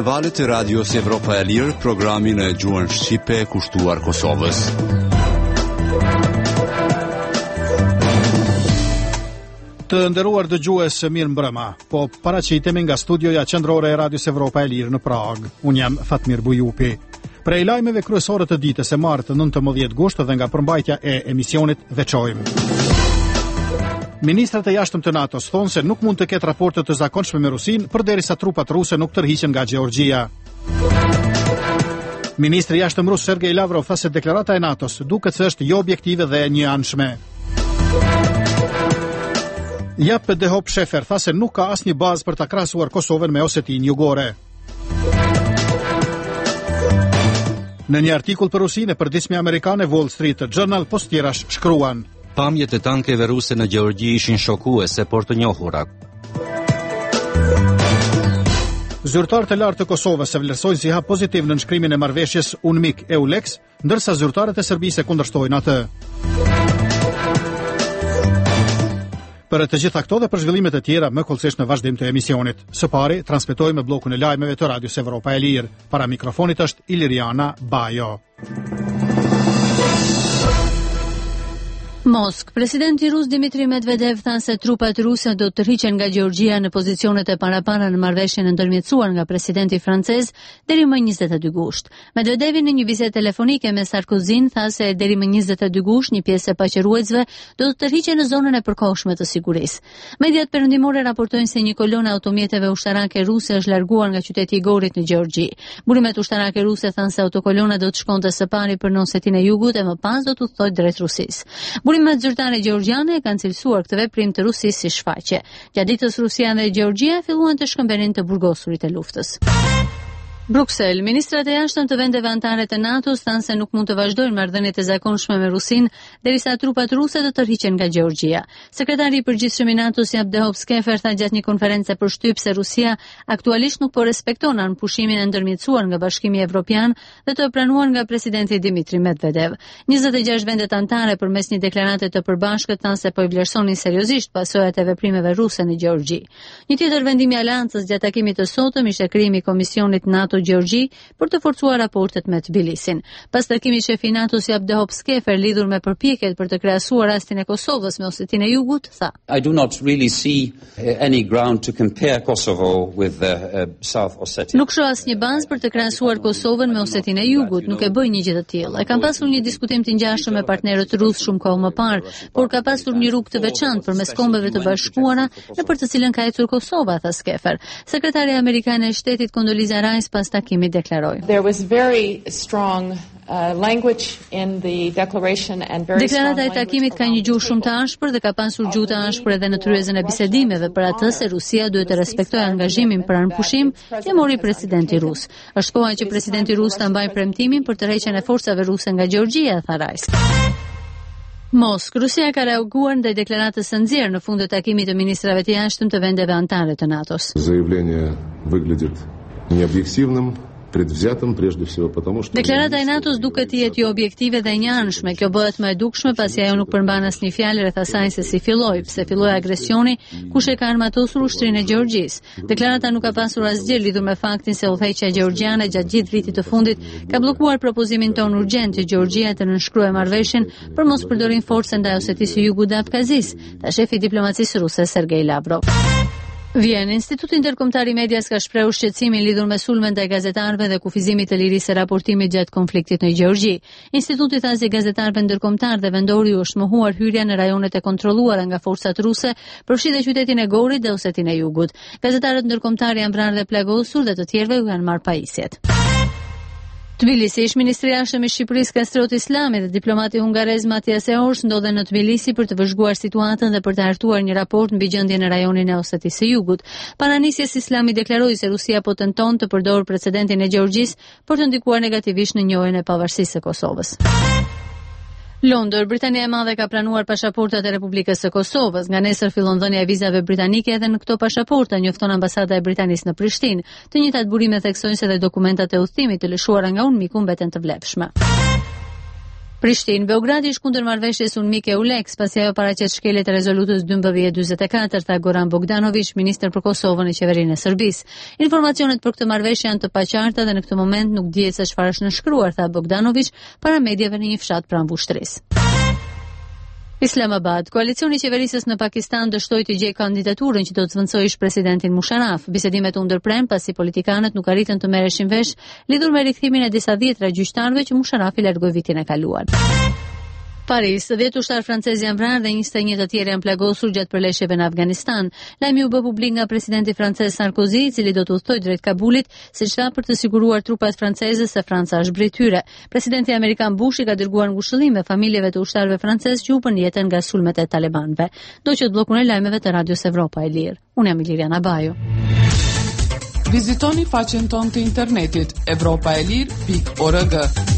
në valët e radios Evropa e Lirë, programin e gjuhën shqipe kushtuar Kosovës. Të nderuar dëgjues, mirë mbrëma. Po paraqitemi nga studioja qendrore e radios Evropa e Lirë në Prag. Unë jam Fatmir Bujupi. Prej lajmeve kryesore të ditës së martë 19 gusht dhe nga përmbajtja e emisionit veçojmë. Ministrat e jashtëm të NATO-s thonë se nuk mund të ketë raporte të zakonshme me Rusinë përderisa trupat ruse nuk tërhiqen nga Gjeorgjia. Ministri i jashtëm rus Sergej Lavrov tha se deklarata e NATO-s duket se është jo objektive dhe e njëanshme. Jap Dehop Shefer tha se nuk ka asnjë bazë për ta krahasuar Kosovën me Osetinë Jugore. Në një artikull për Rusinë e përditshme amerikane Wall Street Journal postierash shkruan: Pamjet e tankeve ruse në Gjeorgji ishin shokuese, por të njohura. Zyrtarët e lartë të Kosovës e vlerësojnë si hap pozitiv në nënshkrimin e marrëveshjes UNMIK EULEX, ndërsa zyrtarët e Serbisë e kundërshtojnë atë. Për të gjitha këto dhe për zhvillimet e tjera më kollësisht në vazhdim të emisionit. Së pari transmetojmë bllokun e lajmeve të Radios Evropa e Lirë. Para mikrofonit është Iliriana Bajo. Moskë. Presidenti rus Dmitri Medvedev tha se trupat ruse do të tërhiqen nga Gjeorgjia në pozicionet e parapara në marrëveshjen e ndërmjetësuar nga presidenti francez deri më 22 gusht. Medvedevi në një bisedë telefonike me Sarkozyn tha se deri më 22 gusht një pjesë e paqëruesve do të tërhiqen në zonën e përkohshme të sigurisë. Mediat perëndimore raportojnë se një kolonë automjeteve ushtarake ruse është larguar nga qyteti i Gorit në Gjeorgji. Burimet ushtarake ruse thanë se autokolona do të shkonte së pari për në Osetinë e Jugut e më pas do të udhtojë drejt Rusisë. Burimet zyrtare gjeorgjiane kanë cilësuar këtë veprim të Rusisë si shfaqje. Gjatë ditës Rusia dhe Gjeorgjia filluan të shkëmbenin të burgosurit e luftës. Bruksel. Ministrat e jashtëm të vendeve anëtare të NATO-s thanë se nuk mund të vazhdojnë marrëdhëniet e zakonshme me Rusinë derisa trupat ruse të tërhiqen nga Gjeorgjia. Sekretari i përgjithshëm i NATO-s Dehop Shefer tha gjatë një konference për shtyp se Rusia aktualisht nuk po respekton anëpushtimin e ndërmjetësuar nga Bashkimi Evropian dhe të pranuar nga presidenti Dmitri Medvedev. 26 vendet anëtare përmes një deklarate të përbashkët thanë se po i vlerësonin seriozisht pasojat e veprimeve ruse në Gjeorgji. Një tjetër vendim i aleancës gjatë takimit të sotëm ishte krijimi i Komisionit NATO Gjeorgji për të forcuar raportet me Tbilisin. Pas takimit shefi i NATO-s Dehop Shefer lidhur me përpjekjet për të krahasuar rastin e Kosovës me Osetinë e Jugut, tha: I do not really see any ground to compare Kosovo with South Ossetia. Nuk shoh asnjë bazë për të krahasuar Kosovën me Osetinë e Jugut, nuk e bëj një gjë të tillë. E kam pasur një diskutim të ngjashëm me partnerët rusë shumë kohë më parë, por ka pasur një rrugë të veçantë përmes Kombeve të Bashkuara në për të cilën ka ecur Kosova, tha Shefer. Sekretari amerikan e shtetit Condoleezza Rice pas takimit deklaroi: There was very strong language in the declaration and very Deklarata e takimit ka një gjuhë shumë të ashpër dhe ka pasur gjuhë të ashpër edhe në tryezën e bisedimeve për atë se Rusia duhet të respektojë angazhimin për anëpushim që mori presidenti rus. Është koha që presidenti rus ta mbajë premtimin për tërheqjen e forcave ruse nga Gjeorgjia, tha Rice. Moskë. Rusia ka reaguar ndaj deklaratës së nxjerrë në fund të takimit të ministrave të jashtëm të vendeve anëtare të NATO-s. Заявление выглядит необъективным, предвзятым прежде всего, потому что Deklarata e NATO-s duket të jetë jo objektive dhe e njëanshme. Kjo bëhet më e dukshme pasi ajo nuk përmban asnjë fjalë rreth asaj se si filloi, pse filloi agresioni, kush e ka armatosur ushtrinë e Gjeorgjisë. Deklarata nuk ka pasur asgjë lidhur me faktin se udhëheqja gjeorgjiane gjatë gjithë vitit të fundit ka bllokuar propozimin ton urgjent që Gjeorgjia të nënshkruajë marrëveshjen për mos përdorim forcë ndaj Osetisë së Jugut dhe Abkazisë, tha shefi i diplomacisë ruse Sergej Lavrov. Vjen, Instituti Ndërkombëtar i Medias ka shprehur shqetësimin lidhur me sulmen ndaj gazetarëve dhe kufizimit të lirisë së raportimit gjatë konfliktit në Gjeorgji. Instituti tha se gazetarëve ndërkombëtar dhe vendori u është mohuar hyrja në rajonet e kontrolluara nga forcat ruse, përfshirë qytetin e Gorit dhe Osetinë e Jugut. Gazetarët ndërkombëtar janë vrarë dhe plagosur dhe të tjerëve u janë marrë pajisjet. Tbilisi, ish ministri i jashtëm i Shqipërisë Kastrioti Islami dhe diplomati hungarez Matias Eors ndodhen në Tbilisi për të vëzhguar situatën dhe për të hartuar një raport mbi gjendjen në rajonin e Osetisë së Jugut. Para nisjes Islami deklaroi se Rusia po tenton të përdorë precedentin e Gjeorgjisë për të ndikuar negativisht në njohjen e pavarësisë së Kosovës. Londër, Britania e Madhe ka pranuar pasaportat e Republikës së Kosovës. Nga nesër fillon dhënia e vizave britanike edhe në këto pasaporta, njofton ambasada e Britanisë në Prishtinë. Të njëjtat burime theksojnë se dhe dokumentat e udhëtimit të lëshuara nga UNMIK mbeten të vlefshme. Prishtinë, Beogradi ish kundër marrëveshjes UNMIK EULEX, pasi ajo paraqet shkeljet e rezolutës 1244, tha Goran Bogdanović, ministër për Kosovën në qeverinë e Serbisë. Informacionet për këtë marrëveshje janë të paqarta dhe në këtë moment nuk dihet se çfarë është nënshkruar, tha Bogdanović para mediave në një fshat pranë mbushtrisë. Islamabad, koalicioni i qeverisës në Pakistan dështoi të gjejë kandidaturën që do të zvendçojë ish-presidentin Musharraf. Bisedimet u ndërpren pasi politikanët nuk arritën të merreshin vesh lidhur me rikthimin e disa dhjetra gjyqtarëve që Musharrafi largoi vitin e kaluar. Paris, 10 ushtarë francezë janë vrarë dhe 21 të tjerë janë plagosur gjatë përleshjeve në Afganistan. Lajmi u bë publik nga presidenti francez Sarkozy, i cili do të udhtojë drejt Kabulit, siç tha, për të siguruar trupat franceze se Franca është brityre. Presidenti amerikan Bush i ka dërguar ngushëllime familjeve të ushtarëve francezë që u bën jetën nga sulmet e talibanëve. Do që të bllokun e lajmeve të Radios Evropa e Lirë. Unë jam Iliriana Bajo. Vizitoni faqen tonë të internetit evropaelir.org.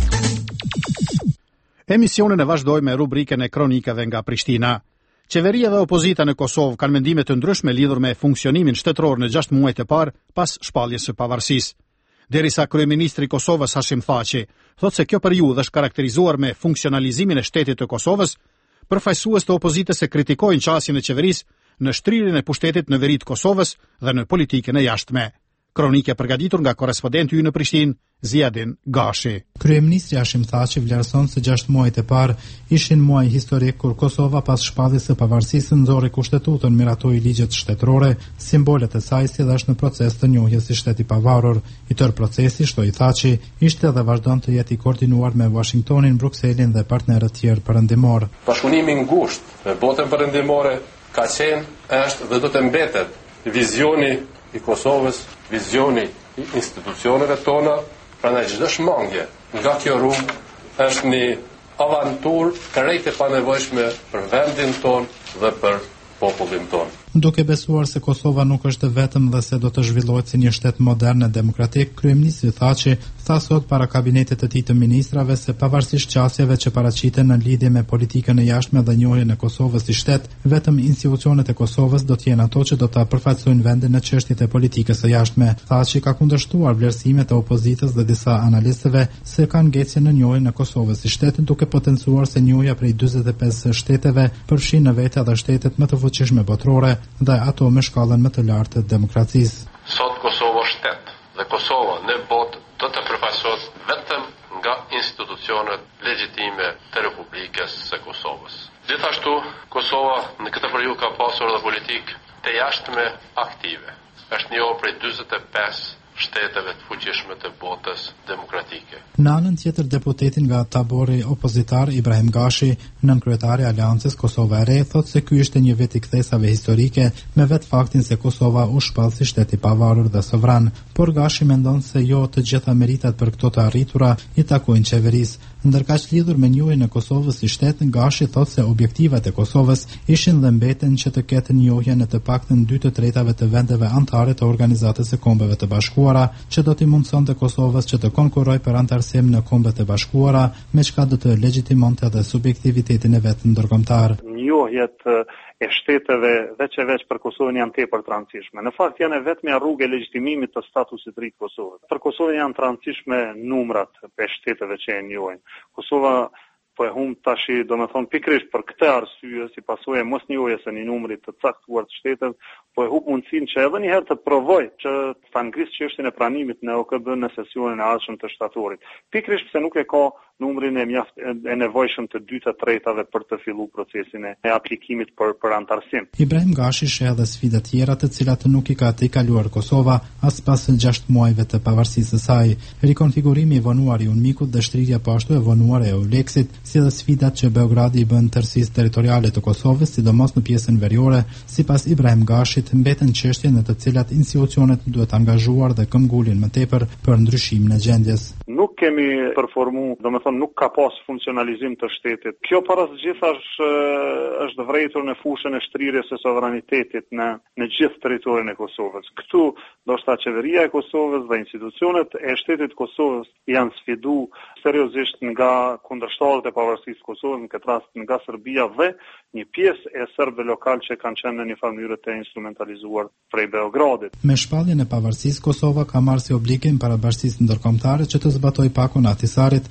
Emisionin e vazhdoj me rubrikën e kronikave nga Prishtina. Qeveria dhe opozita në Kosovë kanë mendime të ndryshme lidhur me funksionimin shtetëror në 6 muajt e parë pas shpalljes së pavarësisë. Derisa kryeministri i Kosovës Hashim Thaçi thotë se kjo periudhë është karakterizuar me funksionalizimin e shtetit të Kosovës, përfaqësues të opozitës e kritikojnë qasjen e qeverisë në shtrirjen e pushtetit në veri të Kosovës dhe në politikën e jashtme. Kronike përgatitur nga korrespondenti ynë në Prishtinë, Ziadin Gashi. Kryeministri Hashim Thaçi vlerëson se 6 muajt e parë ishin muaj historik kur Kosova pas shpalljes së pavarësisë nxorri kushtetutën, miratoi ligjet shtetërore, simbolet e saj si dhe është në proces të njohjes si shtet i pavarur. I tërë procesi, shtoi Thaçi, ishte dhe vazhdon të jetë i koordinuar me Washingtonin, Brukselin dhe partnerët tjerë perëndimor. Bashkëpunimi i ngushtë me botën perëndimore ka qenë, është dhe do të mbetet vizioni i Kosovës, vizioni i institucioneve tona. Prandaj çdo shmangje nga kjo rrugë është një avanturë krejt e panevojshme për vendin ton dhe për popullin ton. Duke besuar se Kosova nuk është vetëm dhe se do të zhvillohet si një shtet modern e demokratik, kryeministri Thaçi tha sot para kabinetit të tij të ministrave se pavarësisht qasjeve që paraqiten në lidhje me politikën e jashtme dhe njohjen e Kosovës si shtet, vetëm institucionet e Kosovës do të jenë ato që do ta përfaqësojnë vendin në çështjet e politikës së jashtme. Thaçi ka kundërshtuar vlerësimet e opozitës dhe disa analistëve se kanë ngecje në njohjen e Kosovës si shtet, duke potencuar se njohja prej 45 shteteve përfshin në vete edhe shtetet më të fuqishme botërore dhe ato me shkallën më të lartë të demokracisë. Sot Kosova është shtet dhe Kosova në botë do të përfaqësohet vetëm nga institucionet legjitime të Republikës së Kosovës. Gjithashtu, Kosova në këtë periudhë ka pasur edhe politikë të jashtme aktive. Është një prej 45 shteteve të fuqishme të botës demokratike. Në anën tjetër, deputetin nga tabori opozitar Ibrahim Gashi, nënkryetari i Aleancës Kosova e Re, thotë se ky ishte një vit i kthesave historike, me vetë faktin se Kosova u shpall si shtet i pavarur dhe sovran, por Gashi mendon se jo të gjitha meritat për këto të arritura i takojnë qeverisë. Ndërkaq lidhur me njohjen e Kosovës si shtet, Gashi thotë se objektivat e Kosovës ishin dhe mbeten që të ketë njohje në të paktën 2/3 të vendeve anëtare të Organizatës së Kombeve të Bashkuara, që do t'i mundsonte Kosovës që të konkurrojë për anëtarësim në Kombet e Bashkuara, me çka do të legjitimonte edhe subjektivitetin e vet ndërkombëtar. Njohjet e shteteve veç për Kosovën janë tepër të rëndësishme. Në fakt janë vetëm rrugë e legjitimimit të statusit të ri të Kosovës. Për Kosovën janë të rëndësishme numrat e shteteve që e njohin. Kosova po e humb tash, domethënë pikërisht për këtë arsye, si pasojë e mosnjohjes së një numri të caktuar të shteteve, po e humb mundësinë që edhe një herë të provoj që ta ngrisë çështjen e pranimit në OKB në sesionin e ardhshëm të shtatorit. Pikërisht pse nuk e ka numrin e nevojshëm të 2/3 për të filluar procesin e aplikimit për antarësim. Ibrahim Gashi sheh edhe sfida të tjera të cilat nuk i ka të kaluar Kosova as pas 6 muajve të pavarësisë së saj. Rikonfigurimi i vonuar i UNMIK-ut dhe shtrirja po ashtu e vonuar e EULEX-it, si dhe sfidat që Beogradi i bën tërësisë territoriale të Kosovës, sidomos në pjesën veriore, sipas Ibrahim Gashit, mbeten çështje në të cilat institucionet duhet angazhuar dhe këmbgulin më tepër për ndryshimin e gjendjes. Nuk kemi performuar, domethënë nuk ka pas funksionalizim të shtetit. Kjo para së gjithash është vërejtur në fushën e shtrirjes së sovranitetit në gjithë territorin e Kosovës. Këtu ndoshta qeveria e Kosovës dhe institucionet e shtetit të Kosovës janë sfidu seriozisht nga kundërshtarët e pavarësisë së Kosovës, në këtë rast nga Serbia dhe një pjesë e serbëve lokal që kanë qenë në një mënyrë të instrumentalizuar prej Beogradit. Me shpalljen e pavarësisë, Kosova ka marrë si obligim para bashkisë ndërkombëtare që të zbatojë pakun e Ahtisarit, ndërkohë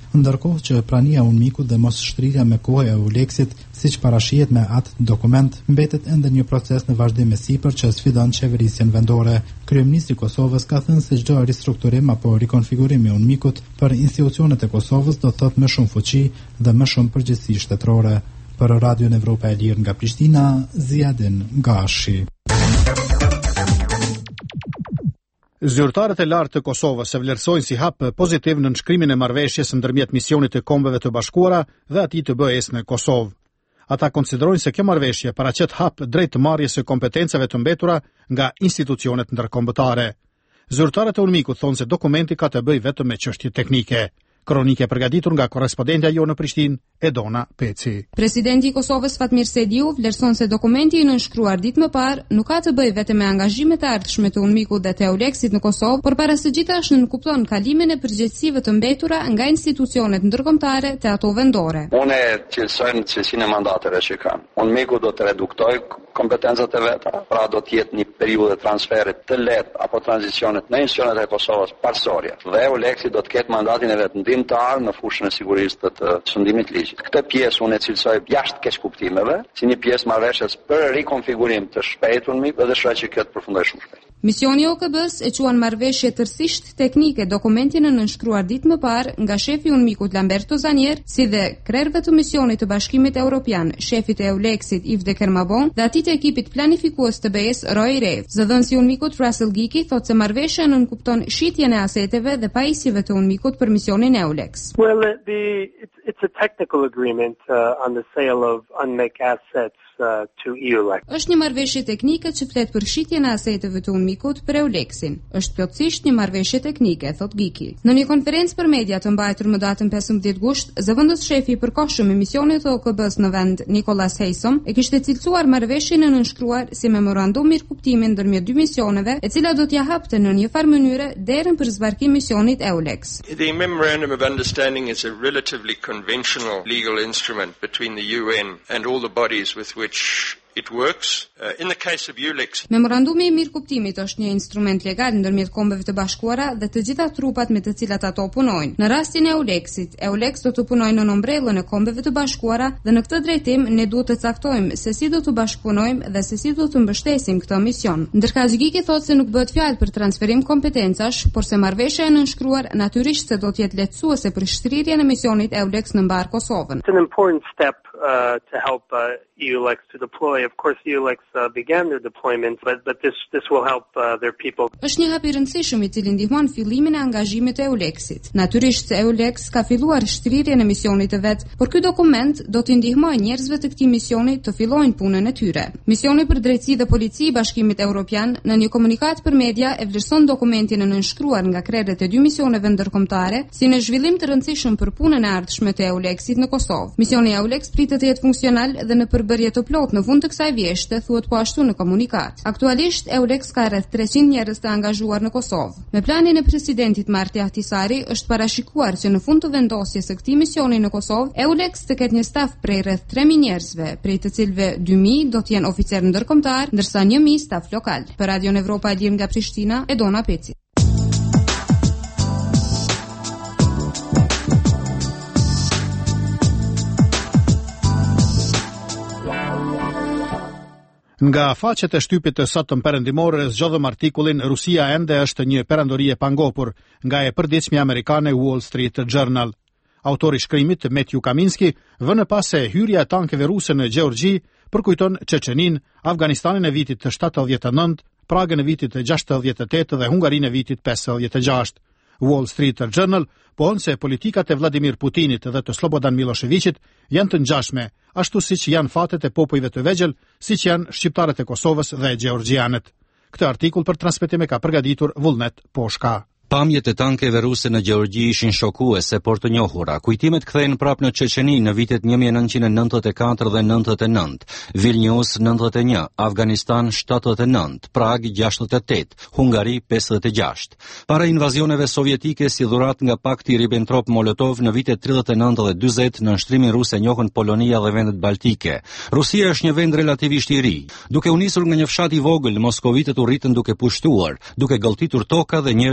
ndërkohë që prania e UNMIK-ut dhe mos shtrirja me kohë e EULEX-it, siç parashihet me atë dokument, mbetet ende një proces në vazhdim me sipër që sfidon qeverisjen vendore. Kryeministri i Kosovës ka thënë se çdo ristrukturim apo rikonfigurim i UNMIK-ut për institucionet e Kosovës do të thotë më shumë fuqi dhe më shumë përgjegjësi shtetërore. Për Radion Evropa e Lirë nga Prishtina, Ziadin Gashi. Zyrtarët e lartë të Kosovës e vlerësojnë si hap pozitiv në nënshkrimin e marrëveshjes ndërmjet misionit të Kombeve të Bashkuara dhe atij të BE-s në Kosovë. Ata konsiderojnë se kjo marrëveshje paraqet hap drejt marrjes së kompetencave të mbetura nga institucionet ndërkombëtare. Zyrtarët e UNMIK-ut thonë se dokumenti ka të bëjë vetëm me çështje teknike. Kronike përgatitur nga korrespondentja jo në Prishtinë, Edona Peci. Presidenti i Kosovës Fatmir Sediu vlerëson se dokumenti i nënshkruar ditë më parë nuk ka të bëjë vetëm me angazhimet e ardhshme të UNMIK-ut dhe të EULEX-it në Kosovë, por para së gjithashtë nënkupton kalimin e përgjegjësive të mbetura nga institucionet ndërkombëtare te ato vendore. Unë cilësoj në cilësinë e mandateve që kanë. UNMIK-u do të reduktoj kompetencat e veta, pra do të jetë një periudhë transferit të lehtë apo tranzicionit në institucionet e Kosovës parsorje. Dhe EULEX-i do të ketë mandatin e vet ndihmëtar në fushën e sigurisë të shëndimit ligjit. Këtë pjesë unë e cilësoj jashtë keq kuptimeve, si një pjesë marrëveshjes për rikonfigurim të shpejtë UNMIK dhe shpresoj që kjo të përfundojë shumë shpejt. Misioni i OKB-s e quan marrëveshje tërësisht teknike dokumentin e nënshkruar ditë më parë nga shefi i UNMIK-ut Lamberto Zanier, si dhe krerëve të misionit të Bashkimit Evropian, shefit e EULEX-it Yves de Kermabon dhe atij të ekipit planifikues të BE-s Roy Rev. Zëdhënësi i UNMIK-ut Russell Giki thotë se marrëveshja nënkupton shitjen e aseteve dhe pajisjeve të UNMIK-ut për misionin EULEX. Well, it's a technical agreement on the sale of UNMIK assets to EULEX. Është një marrëveshje teknike që flet për shitjen e aseteve të UNMIK-ut për EULEX-in. Është plotësisht një marrëveshje teknike, thot Giki. Në një konferencë për media të mbajtur më datën 15 gusht, zëvendës shefi i përkohshëm i misionit të OKB-s në vend, Nicholas Haysom, e kishte cilësuar marrëveshjen e nënshkruar si memorandum mirëkuptimi ndërmjet dy misioneve, e cila do t'ia hapte në një farë mënyrë derën për zbarkim misionit EULEX. The memorandum of understanding is a relatively conventional legal instrument between the UN and all the bodies with which it works. In the case of EULEX, memorandumi i mirëkuptimit është një instrument legal ndërmjet Kombeve të Bashkuara dhe të gjitha trupat me të cilat ato punojnë. Në rastin e EULEX-it, EULEX do të punojë në ombrellën e Kombeve të Bashkuara dhe në këtë drejtim ne duhet të caktojmë se si do të bashkëpunojmë dhe se si do të mbështesim këtë mision. Ndërkaq Giki thotë se nuk bëhet fjalë për transferim kompetencash, por se marrëveshja e nënshkruar natyrisht se do të jetë lehtësuese për shtrirjen e misionit EULEX në mbar Kosovën. It's an important step to help EULEX to deploy. Of course, EULEX began their deployment, but this will help their people. Është një hap i rëndësishëm i cili ndihmon fillimin e angazhimit të EULEX-it. Natyrisht se EULEX ka filluar shtrirjen e misionit të vet, por ky dokument do t'i ndihmojë njerëzve të këtij misioni të fillojnë punën e tyre. Misioni për drejtësi dhe polici i Bashkimit Evropian në një komunikat për media e vlerëson dokumentin e nënshkruar nga krerët e dy misioneve ndërkombëtare si në zhvillim të rëndësishëm për punën e ardhshme të EULEX-it në Kosovë. Misioni EULEX pritet të jetë funksional dhe në përbërje të plotë në fund të kësaj vjeshte, thuhet po ashtu në komunikat. Aktualisht EULEX ka rreth 300 njerëz të angazhuar në Kosovë. Me planin e presidentit Marti Ahtisari është parashikuar që në fund të vendosjes së këtij misioni në Kosovë, EULEX të ketë një staf prej rreth 3000 njerëzve, prej të cilëve 2000 do të jenë oficerë ndërkombëtar, ndërsa 1000 staf lokal. Për Radion Evropa e Lirë nga Prishtina, Edona Peci. Nga faqet e shtypit të sotëm perëndimore zgjodhëm artikullin Rusia ende është një perandori e pangopur nga e përditshmja amerikane Wall Street Journal. Autori i shkrimit Matthew Kaminski vënë pas se hyrja e tankeve ruse në Gjeorgji përkujton Çeçenin, Afganistanin e vitit të 79, Pragën e vitit të 68 dhe Hungarinë e vitit 56. Wall Street Journal pohon se politikat e Vladimir Putinit dhe të Slobodan Miloševićit janë të ngjashme, ashtu siç janë fatet e popujve të vegjël, siç janë shqiptarët e Kosovës dhe gjeorgjianët. Këtë artikull për transmetim e ka përgatitur Vullnet Poshka. Pamjet e tankeve ruse në Gjeorgji ishin shokuese por të njohura. Kujtimet kthehen prapë në Çeçeni në vitet 1994 dhe 99, Vilnius 91, Afganistan 79, Prag 68, Hungari 56. Para invazioneve sovjetike si dhurat nga Pakti Ribbentrop-Molotov në vitet 39 dhe 40 në nshtrimin rus e njohën Polonia dhe vendet baltike. Rusia është një vend relativisht i ri. Duke u nisur nga një fshat i vogël, moskovitët u rritën duke pushtuar, duke gëlltitur toka dhe njerëz të tjerë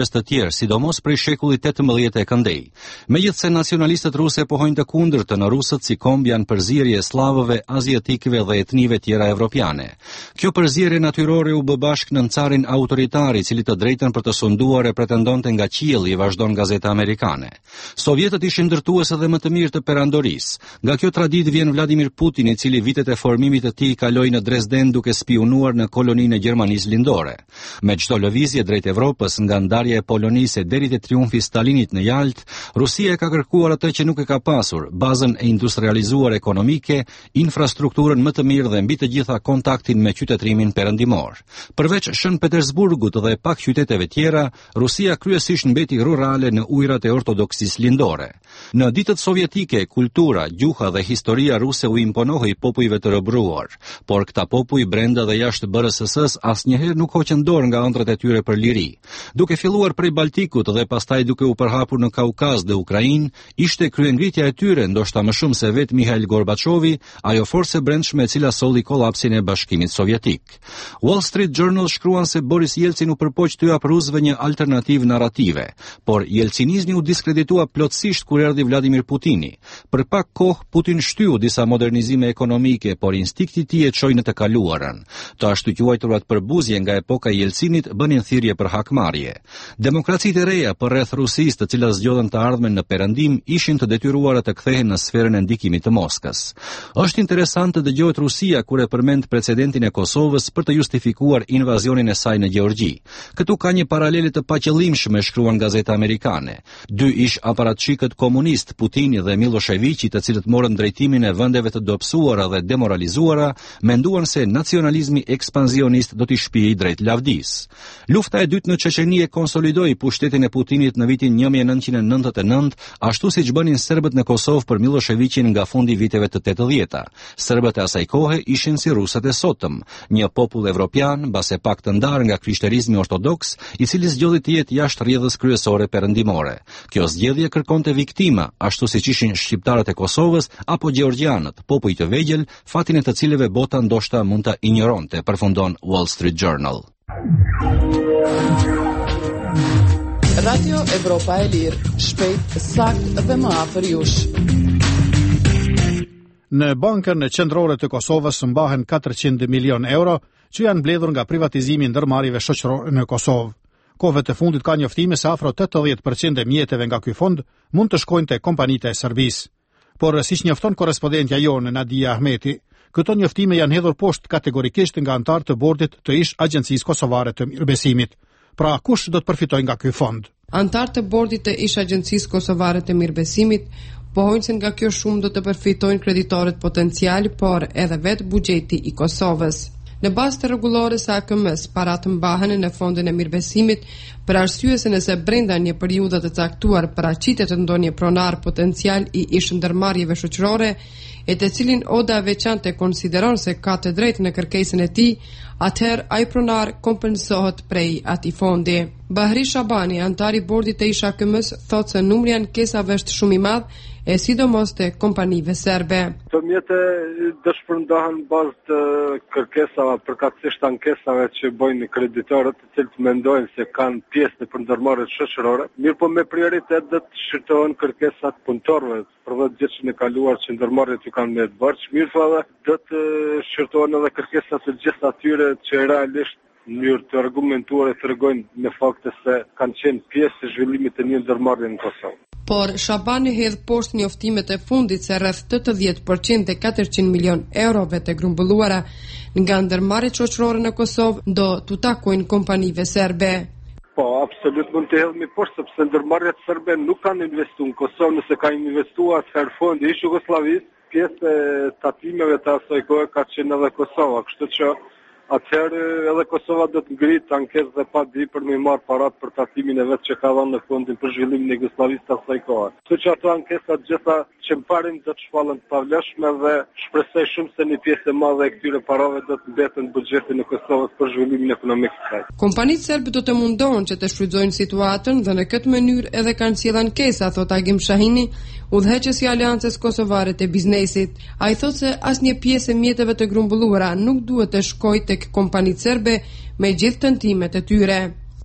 sidomos prej shekullit 18 e këndej. Megjithse nacionalistët ruse pohojnë të kundërtë në rusët si komb janë përzierje slavëve, aziatikëve dhe etnive tjera evropiane. Kjo përzierje natyrore u bë bashk në carin autoritar i cili të drejtën për të sunduar e pretendonte nga qielli, vazhdon gazeta amerikane. Sovjetët ishin ndërtues edhe më të mirë të perandorisë. Nga kjo traditë vjen Vladimir Putin, i cili vitet e formimit të tij kaloi në Dresden duke spionuar në koloninë e Gjermanisë Lindore. Me çdo lëvizje drejt Evropës, nga ndarja e Polonisë deri te triumfi i Stalinit në Jalt, Rusia ka kërkuar atë që nuk e ka pasur, bazën e industrializuar ekonomike, infrastrukturën më të mirë dhe mbi të gjitha kontaktin me qytetrimin perëndimor. Përveç Shën Petersburgut dhe pak qyteteve tjera, Rusia kryesisht mbeti rurale në ujërat e ortodoksisë lindore. Në ditët sovjetike, kultura, gjuha dhe historia ruse u imponohej popujve të rëbruar, por këta popuj brenda dhe jashtë BRSS-s asnjëherë nuk hoqën dorë nga ëndrat e tyre për liri. Duke filluar prej Baltikut dhe pastaj duke u përhapur në Kaukaz dhe Ukrainë, ishte kryengritja e tyre, ndoshta më shumë se vetë Mikhail Gorbaçovi, ajo forcë e brendshme e cila solli kolapsin e Bashkimit Sovjetik. Wall Street Journal shkruan se Boris Jelcin u përpoq të jap rusëve një alternativë narrative, por jelcinizmi u diskreditua plotësisht kur erdhi Vladimir Putini. Për pak kohë Putin shtyu disa modernizime ekonomike, por instikti i tij e çoi në të kaluarën. Të ashtu quajturat përbuzje nga epoka e Jelcinit bënin thirrje për hakmarrje. Demokracitë e reja përreth Rusisë, të cilat zgjodhen të ardhmen në perëndim, ishin të detyruara të kthehen në sferën e ndikimit të Moskës. Është interesant të dëgjohet Rusia kur e përmend precedentin e Kosovës për të justifikuar invazionin e saj në Gjeorgji. Këtu ka një paralele të paqëllimshme, shkruan gazeta amerikane. Dy ish aparatçikët komunist, Putini dhe Miloševiqi, të cilët morën drejtimin e vendeve të dobësuara dhe demoralizuara, menduan se nacionalizmi ekspansionist do t'i shpijej drejt lavdis. Lufta e dytë në Çeçeni e konsolidoi pushtetin e Putinit në vitin 1999, ashtu siç bënin serbët në Kosovë për Miloševiqin nga fundi viteve të 80-ta. Serbët e asaj kohe ishin si rusët e sotëm, një popull evropian, mbase pak të ndarë nga krishterizmi ortodoks, i cili zgjodhi të jetë jashtë rrjedhës kryesore perëndimore. Kjo zgjedhje kërkonte viktima, ashtu siç ishin shqiptarët e Kosovës apo gjeorgjianët, popull të vegjël, fatin e të cilëve bota ndoshta mund ta injoronte, përfundon Wall Street Journal. Radio Evropa e Lirë, shpejt, sakt dhe më afër jush. Në bankën qendrore të Kosovës mbahen 400 milion euro që janë mbledhur nga privatizimi i ndërmarrjeve shoqërore në Kosovë. Kohëve të fundit ka njoftime se afro 80% e mjeteve nga ky fond mund të shkojnë te kompanitë e servis. Por siç njofton korrespondentja jonë Nadia Ahmeti, këto njoftime janë hedhur poshtë kategorikisht nga anëtarë të bordit të ish Agjencisë Kosovare të Mirëbesimit. Pra kush do të përfitojë nga ky fond? Anëtarë të bordit të ish Agjencisë Kosovare të Mirëbesimit pohojnë se nga kjo shumë do të përfitojnë kreditorët potencial, por edhe vetë buxheti i Kosovës. Në bazë të rregullores së AKM-s, paratë mbahen në fondin e mirëbesimit për arsye se nëse brenda një periudhe të caktuar paraqitet ndonjë pronar potencial i ish ndërmarrjeve shoqërore, e të cilin oda veçante konsideron se ka të drejtë në kërkesën e tij, atëherë ai pronar kompensohet prej atij fondi. Bahri Shabani, antar i bordit të ish AKM-s, thotë se numri i ankesave është shumë i madh, e sidomos të kompanive serbe. Të mjetë dëshpërndahen bazë të kërkesave, përkatësisht ankesave që bojnë kreditorët, të cilët mendojnë se kanë pjesë në përndërmarrjet shoqërore, mirë po me prioritet do të shqyrtohen kërkesat punëtorëve për 10 vjet e kaluar që ndërmarrjet ju kanë me të bërë, mirë po edhe do të shqyrtohen edhe kërkesat të gjithë atyre që realisht në mënyrë të argumentuar e tregojnë me fakte se kanë qenë pjesë e zhvillimit të një ndërmarrje në Kosovë. Por Shabani hedh poshtë njoftimet e fundit se rreth 80% e 400 milion eurove të grumbulluara nga ndërmarrjet shoqërore në Kosovë do t'u takojnë kompanive serbe. Po, absolut mund të hedhmi poshtë, sepse ndërmarrjet serbe nuk kanë investuar në Kosovë, nëse kanë investuar atëherë fondi i Jugosllavisë, pjesë e tatimeve të asaj kohe ka qenë edhe Kosova, kështu që atëherë edhe Kosova do të ngritë ankesë dhe pa di për me marrë parat për tatimin e vetë që ka dhënë në fondin për zhvillimin e Jugosllavisë të asaj kohe. Kështu që ato ankesat gjitha që mbarin do të shpallen të pavlefshme dhe shpresoj shumë se një pjesë e madhe e këtyre parave do të mbeten në buxhetin e Kosovës për zhvillimin ekonomik të saj. Kompanitë serbe do të mundohen që të shfrytëzojnë situatën dhe në këtë mënyrë edhe kanë sjellë ankesa, thot Agim Shahini, udhëheqësi i Aleancës Kosovare të Biznesit. Ai thotë se asnjë pjesë e mjeteve të grumbulluara nuk duhet të shkojë tek kompanitë serbe me gjithë tentimet e tyre.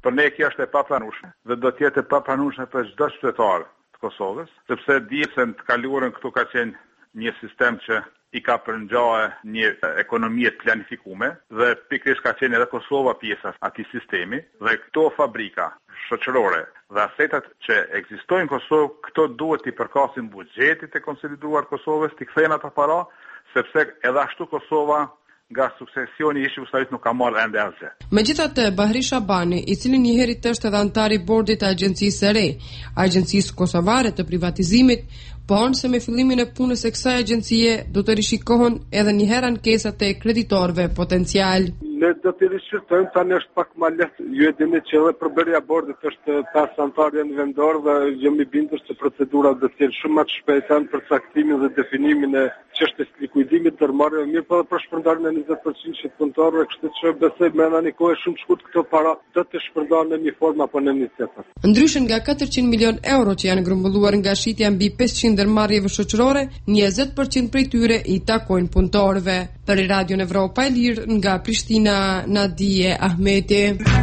Për ne kjo është e papranueshme dhe do të jetë e papranueshme për çdo qytetar të Kosovës, sepse dihet se në të kaluarën këtu ka qenë një sistem që i ka përngjahe një ekonomie të planifikume dhe pikërisht ka qenë edhe Kosova pjesa atij sistemi dhe këto fabrika shoqërore dhe asetat që ekzistojnë në Kosovë, këto duhet i përkasin buxhetit e konsoliduar Kosovës, t'i kthejnë ata para, sepse edhe ashtu Kosova nga suksesioni i Shqipërisë nuk ka marrë ende asgjë. Megjithatë, Bahri Shabani, i cili një herë është edhe antar i bordit të agjencisë së re, Agjencisë Kosovare të Privatizimit, pohon se me fillimin e punës së kësaj agjencie do të rishikohen edhe një herë ankesat e kreditorëve potencial. Ne do të rishikojmë tani është pak më lehtë. Ju e dini që edhe përbërja e bordit është 5 antarë në vendor dhe jam i bindur se procedurat do të jenë shumë më të shpejta për caktimin dhe definimin e çështjes së likuidimit të marrë mirë për shpërndarjen e 20% të punëtorëve, kështu që besoj me një kohë shumë shkurt këto para do të shpërndahen në një formë apo në një tjetër. Ndryshe nga 400 milion euro që janë grumbulluar nga shitja mbi 500 ndërmarrjeve shoqërore, 20% prej tyre i takojnë punëtorëve. Për Radio Evropa e Lirë nga Prishtina, Nadije Ahmeti.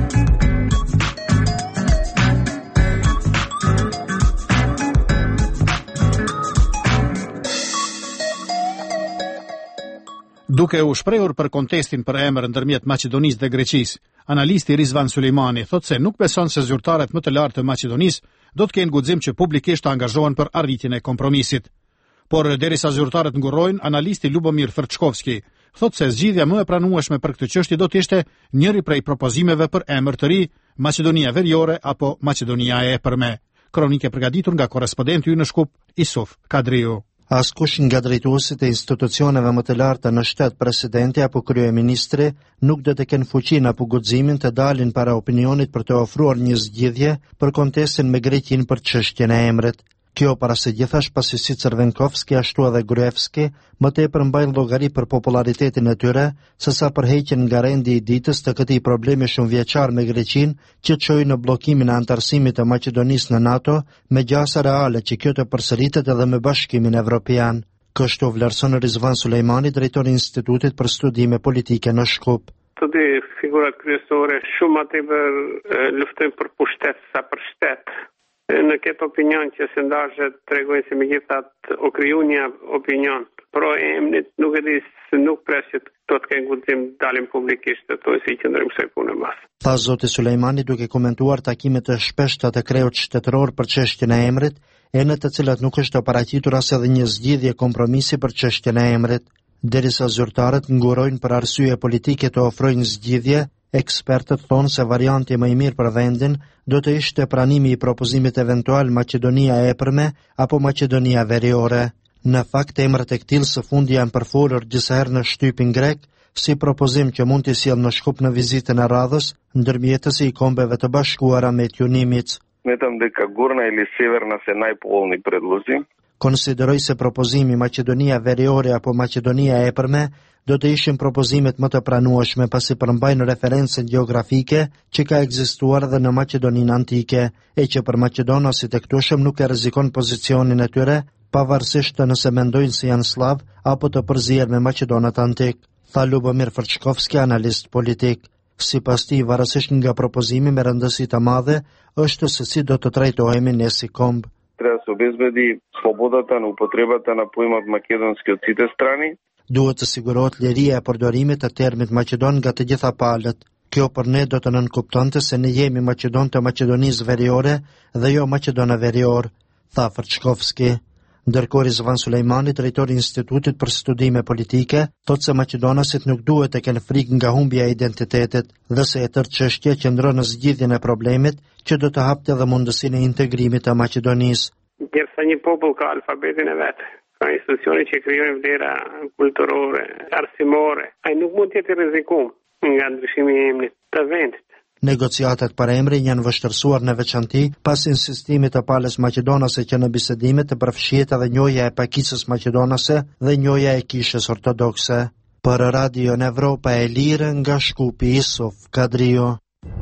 Duke u shprehur për kontestin për emër ndërmjet Maqedonisë dhe Greqisë, analisti Rizvan Sulejmani thotë se nuk beson se zyrtarët më të lartë të Maqedonisë do të kenë guxim që publikisht të angazhohen për arritjen e kompromisit. Por derisa zyrtarët ngurrojnë, analisti Lubomir Frçkovski thotë se zgjidhja më e pranueshme për këtë çështje do të ishte njëri prej propozimeve për emër të ri, Maqedonia Veriore apo Maqedonia e Epërme. Kronikë e përgatitur nga korrespondenti ynë në Shkup, Isuf Kadriu. Askush nga drejtuesit e institucioneve më të larta në shtet, presidenti apo kryeministri, nuk do të kenë fuqinë apo guximin të dalin para opinionit për të ofruar një zgjidhje për kontestin me Greqinë për çështjen e emrit. Kjo para se gjithash pasi si Cervenkovski ashtu edhe Gruevski më tepër mbajnë llogari për popularitetin e tyre, sesa për heqjen nga rendi i ditës të këtij problemi shumë vjeçar me Greqinë, që çoi në bllokimin e antarësimit të Maqedonisë në NATO, me gjasa reale që kjo të përsëritet edhe me Bashkimin Evropian. Kështu vlerëson Rizvan Sulejmani, drejtori i Institutit për Studime Politike në Shkup. Të dy figurat kryesore shumë më tepër luftojnë për pushtet sa për shtet. Në këtë opinion që se ndashët tregojnë se me gjithat o kriju një opinion pro emnit, nuk e di se nuk presit do të kenë guxim dalin publikisht të tojnë si qëndrojmë kësaj punë mas. Tha zoti Sulejmani duke komentuar takimet e shpeshta të kreut shtetëror për çështjen e emrit, e në të cilat nuk është paraqitur as edhe një zgjidhje kompromisi për çështjen e emrit. Derisa zyrtarët ngurojnë për arsye politike të ofrojnë zgjidhje, ekspertët thonë se varianti më i mirë për vendin do të ishte pranimi i propozimit eventual Maqedonia e Epërme apo Maqedonia Veriore. Në fakt, emrat e këtij së fundi janë përfolur disa herë në shtypin grek si propozim që mund të sjellë në Shkup në vizitën e radhës ndërmjetësi i Kombeve të Bashkuara me Tjunimic. Smetëm дека Горна или Северна се најполни предлози. Konsideroj se propozimi Maqedonia Veriore apo Maqedonia e Epërme do të ishin propozimet më të pranueshme pasi përmbajnë referencën gjeografike që ka ekzistuar dhe në Maqedoninë antike, e që për maqedonasit e këtueshëm nuk e rrezikon pozicionin e tyre, pavarësisht nëse mendojnë se janë slav apo të përzihen me maqedonat antik, tha Lubomir Frçkovski, analist politik. Sipas tij, varësisht nga propozimi me rëndësi të madhe, është se si do të trajtohemi ne si komb. Трябва да се обезбеди свободата на употребата на поимот македонски од сите страни. Duhet të sigurohet liria e përdorimit të termit Maqedon nga të gjitha palët. Kjo për ne do të nënkuptonte se ne jemi Maqedon të Maqedonisë Veriore dhe jo Maqedona Verior, tha Frçkovski. Ndërkohë Rizvan Sulejmani, drejtori i Institutit për Studime Politike, thotë se maqedonasit nuk duhet të kenë frikë nga humbja e identitetit dhe se e tërë çështja qëndron në zgjidhjen e problemit që do të hapte edhe mundësinë e integrimit të Maqedonisë. Ndërsa një popull ka alfabetin e vet, ka institucione që krijojnë vlera kulturore, arsimore, ai nuk mund të jetë rrezikum nga ndryshimi i emrit të vendit. Negociatat për emrin janë vështërsuar në veçanti pas insistimit të palës maqedonase që në bisedimet të përfshihet edhe njohja e pakicës maqedonase dhe njohja e kishës ortodokse. Për Radio Evropa e Lirë nga Shkupi, Isuf Kadrio.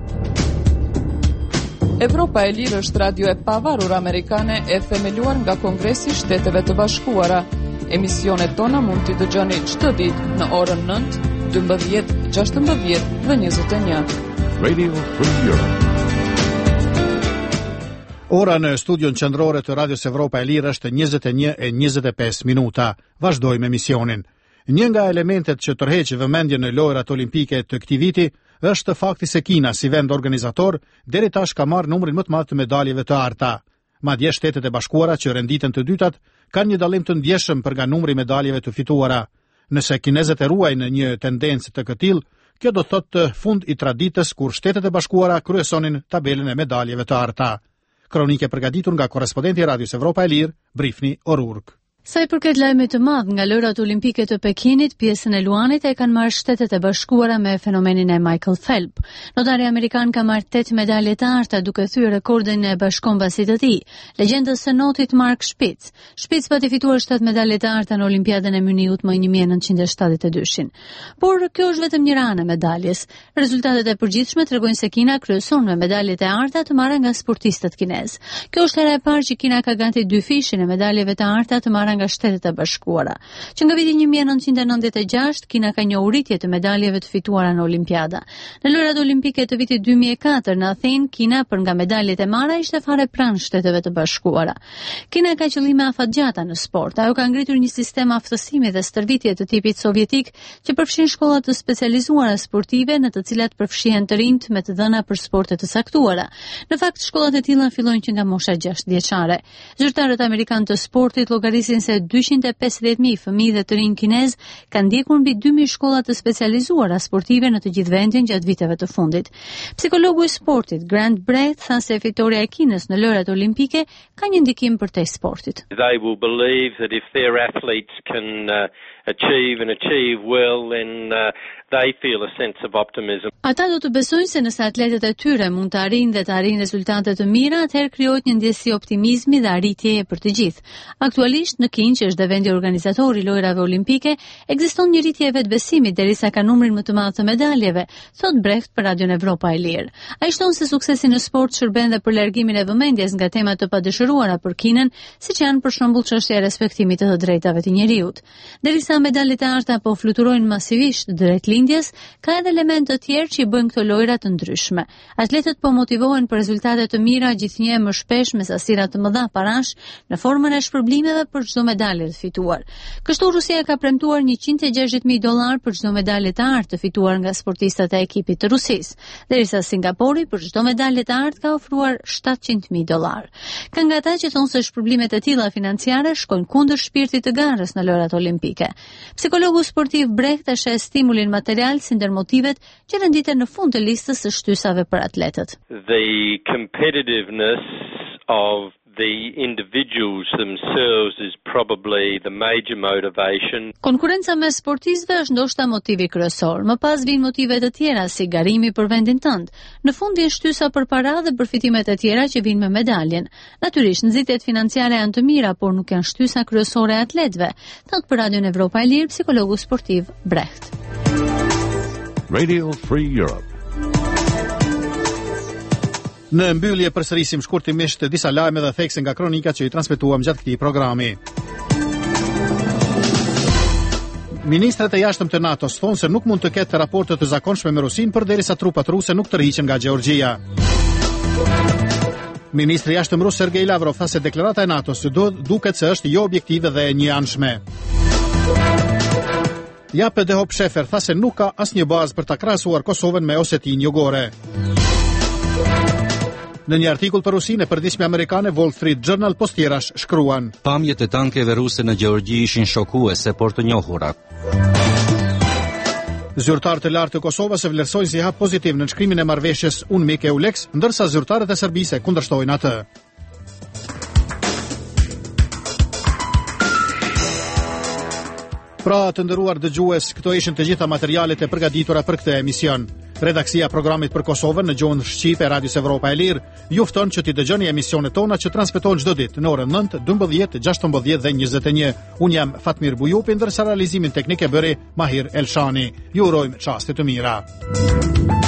Evropa e Lirë është radio e pavarur amerikane e themeluar nga Kongresi i Shteteve të Bashkuara. Emisionet tona mund t'i dëgjoni çdo ditë në orën 9, 12, 16 dhe 21. Radio Free Europe. Ora në studion qendrore të Radios Evropa e Lirë është 21:25 minuta. Vazhdojmë emisionin. Një nga elementet që tërheq vëmendjen në lojrat olimpike të këtij viti është fakti se Kina, si vend organizator, deri tash ka marrë numrin më të madh të medaljeve të arta. Madje Shtetet e Bashkuara që renditën të dytat kanë një dallim të ndjeshëm për nga numri medaljeve të fituara. Nëse kinezët e ruajnë një tendencë të këtillë, kjo do thotë fund i traditës kur Shtetet e Bashkuara kryesonin tabelën e medaljeve të arta. Kronike përgatitur nga korrespondenti i Radios Evropa e Lirë, Brifni O'Rourke. Sa i përket lajmit të madh nga lojrat olimpike të Pekinit, pjesën e luanit e kanë marrë Shtetet e Bashkuara me fenomenin e Michael Phelps. Notari amerikan ka marrë 8 medalje të arta duke thyer rekordin e bashkombësit të tij, legjendës së notit Mark Spitz. Spitz pati fituar 7 medalje të arta në Olimpiadën e Muniut më 1972. Por kjo është vetëm një ranë e medaljes. Rezultatet e përgjithshme tregojnë se Kina kryeson me medaljet e arta të marra nga sportistët kinez. Kjo është hera e parë që Kina ka gati dy fishin e medaljeve të arta të marra nga Shtetet e Bashkuara. Që nga viti 1996, Kina ka një rritje të medaljeve të fituara në Olimpiada. Në lojrat olimpike të vitit 2004 në Athenë, Kina për nga medaljet e marra ishte fare pranë Shteteve të Bashkuara. Kina ka qëllime afatgjata në sport. Ajo ka ngritur një sistem aftësimi dhe stërvitje të tipit sovjetik që përfshin shkolla të specializuara sportive në të cilat përfshihen të rinjt me të dhëna për sporte të saktuara. Në fakt, shkollat e tilla fillojnë që nga mosha 6 vjeçare. Zyrtarët amerikanë të sportit llogarisin se 250.000 fëmijë dhe të rinj kinez kanë ndjekur mbi 2.000 shkolla të specializuara sportive në të gjithë vendin gjatë viteve të fundit. Psikologu i sportit Grant Brecht tha se fitoria e Kinës në lojrat olimpike ka një ndikim përtej sportit. They will believe that if their athletes can achieve well, then they feel a sense of optimism. Ata do të besojnë se nëse atletët e tyre mund të arrijnë dhe të arrijnë rezultate të mira, atëherë krijohet një ndjesi optimizmi dhe arritjeje për të gjithë. Aktualisht në Kinë, që është dhe vendi organizator i lojrave olimpike, ekziston një rritje e vetbesimit derisa ka numrin më të madh të medaljeve, thot Brecht për Radion Evropa e Lirë. Ai shton se suksesi në sport shërben dhe për largimin e vëmendjes nga temat të padëshiruara për Kinën, siç janë për shembull çështja e respektimit të drejtave të njerëzit. Derisa medaljet e arta po fluturojnë masivisht drejt lindjes, ka edhe elemente të tjerë që i bëjnë këto lojra të ndryshme. Atletët po motivohen për rezultate të mira gjithnjë më shpesh me sasira të mëdha parash në formën e shpërblimeve për çdo medalje të fituar. Kështu Rusia ka premtuar $160.000 për çdo medalje të artë të fituar nga sportistët e ekipit të Rusisë, derisa Singapuri për çdo medalje të artë ka ofruar $700.000. Ka nga ata që thonë se shpërblimet e tilla financiare shkojnë kundër shpirtit të garës në lojrat olimpike. Psikologu sportiv Brecht e sheh stimulin material si ndër motivet që renditen në fund të listës së shtysave për atletët. The competitiveness of the individuals themselves is probably the major motivation. Konkurenca mes sportistëve është ndoshta motivi kryesor. Më pas vijnë motive të tjera si garimi për vendin tënd. Në fund vjen shtysa për para dhe përfitimet e tjera që vijnë me medaljen. Natyrisht nxitjet financiare janë të mira, por nuk janë shtysa kryesore e atletëve, thot për Radion Evropa e Lirë psikologu sportiv Brecht. Radio Free Europe. Në mbyllje përsërisim shkurtimisht disa lajme dhe thekse nga kronika që i transmetuam gjatë këtij programi. Ministrat e jashtëm të NATO-s thonë se nuk mund të ketë raporte të zakonshme me Rusinë përderisa trupat ruse nuk tërhiqen nga Gjeorgjia. Ministri i jashtëm rus Sergej Lavrov tha se deklarata e NATO-s duket se është jo objektive dhe e njëanshme. Jape Dehop Shefer tha se nuk ka asnjë bazë për ta krahasuar Kosovën me Osetinë Jugore. Në një artikull për Rusinë e përditshme amerikane Wall Street Journal postjerash shkruan: Pamjet e tankeve ruse në Gjeorgji ishin shokuese por të njohura. Zyrtarët e lartë të Kosovës e vlerësojnë si hap pozitiv në nënshkrimin e marrëveshjes UNMIK EULEX, ndërsa zyrtarët e Serbisë kundërshtojnë atë. Pra të nderuar dëgjues, këto ishin të gjitha materialet e përgatitura për këtë emision. Redaksia e programit për Kosovën në gjuhën shqipe e Radios Evropa e Lirë ju fton që t'i dëgjoni emisionet tona që transmetohen çdo ditë në orën 9, 12, 16 dhe 21. Unë jam Fatmir Bujupi, ndërsa realizimin teknik e bëri Mahir Elshani. Ju urojmë çaste të mira.